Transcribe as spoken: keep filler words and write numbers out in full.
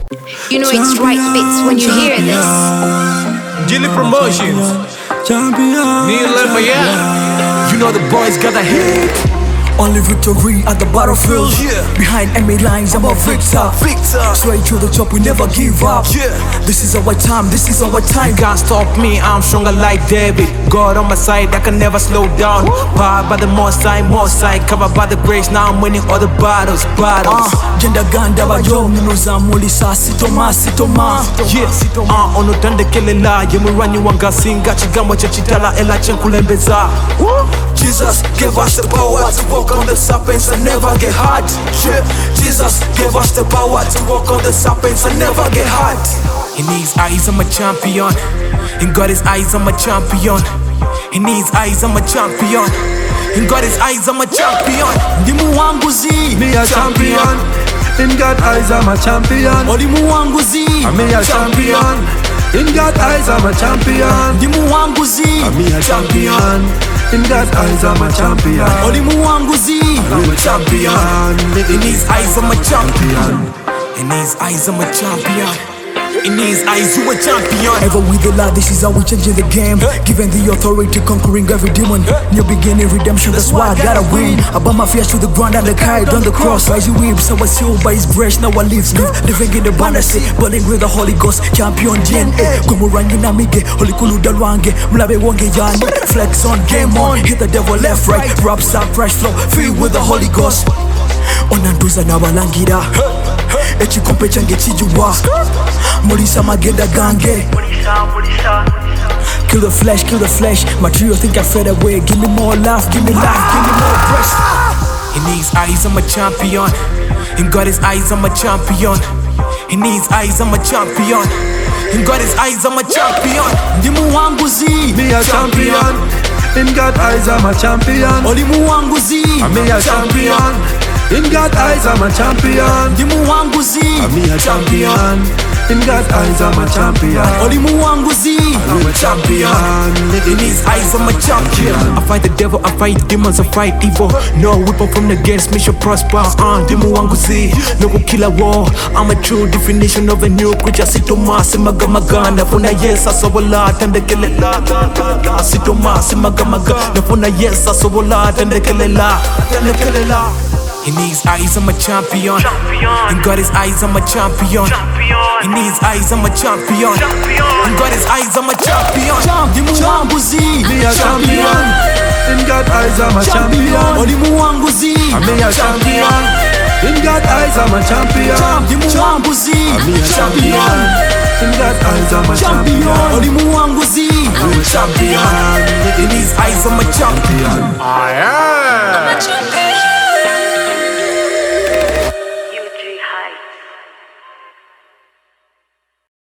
You know it's right bits when you hear this. Gilly Promotions, Champion, Neil Lemaya. You know the boys got a hit. only victory at the battlefield. Yeah. Behind enemy lines, I'm a victor. Victor. Straight to the top, we never give up. Yeah. This is our time, this is our time. You can't stop me, I'm stronger like David. God on my side, I can never slow down. Powered by the most side, most side. Covered by the grace, now I'm winning all the battles, battles. Genda ganda bajo minuza mulisa sitoma sitoma. Yeah, uh, ono tande kelela yemuranyi wanga singa chigambo cha chitala ela chenkulembeza. Jesus gave us the power to walk on the serpents and never get hurt. Yeah. Jesus gave us the power to walk on the serpents and never get hurt. In his eyes I'm a champion. In God's eyes I'm a champion. In his eyes I'm a champion. In God's eyes I'm a champion. Ndimu wangu zi Me a champion. In God's eyes I'm a champion. Olimu wangu zi Me a champion. In God's eyes I'm a champion. Ndimu wangu zi Me a champion. In God's eyes I'm a champion. Olimu wangu zi I'm a champion. In his eyes I'm a champion. In his eyes I'm a champion. In his eyes you a champion. Ever with the love, this is how we changing the game. Given the authority, conquering every demon. New beginning, redemption, that's why I gotta win. I bow my fears to the ground and the kite on the cross. Rising whips, I was sealed by his grace, now I live, live. Living in the abundance, burning with the Holy Ghost. Champion D N A, como rangi na mige. Holy kulu dalwange, mlabe wonge yani. Flex on, game on, hit the devil left, right. Rap, stop, crash flow, filled with the Holy Ghost. Onanduza na balangira echikompe change chijuwa mulisa magenda gange. Kill the flesh, kill the flesh. Material think I fed away. Give me more life, give me life, give me more breath. In his eyes I'm a champion. In God's eyes I'm a champion. In his eyes I'm a champion. In God's eyes I'm a champion. Ndimu wangu zi Me a champion. In God's eyes I'm a champion. Olimu wangu zi Me a champion. In God's eyes I'm a champion. Ndimu wangu zi Me a champion. In God's eyes I'm a champion. Olimu wangu zi I'm a champion. In his eyes I'm a champion. I fight the devil, I fight demons, I fight evil. No weapon from against me shall prosper. Uh, Demu wangu zi, no go kill a war. I'm a true definition of a new creature. Sitoma, simagamaga, nafuna yes, asobola, tende kelela. Sitoma, simagamaga, nafuna yes, asobola, tende kelela. Tende kelela. In his eyes I'm a champion. In God's eyes I'm a champion. In his eyes I'm a champion. In God's eyes I'm a champion. Ndimu wangu zi Me a champion. In God's eyes I'm a champion. Olimu wangu zi Me a champion. In God's eyes I'm a champion. Ndimu wangu zi Me a champion. In God's eyes I'm a champion. Olimu wangu zi I'm a champion. In his eyes I'm a champion. I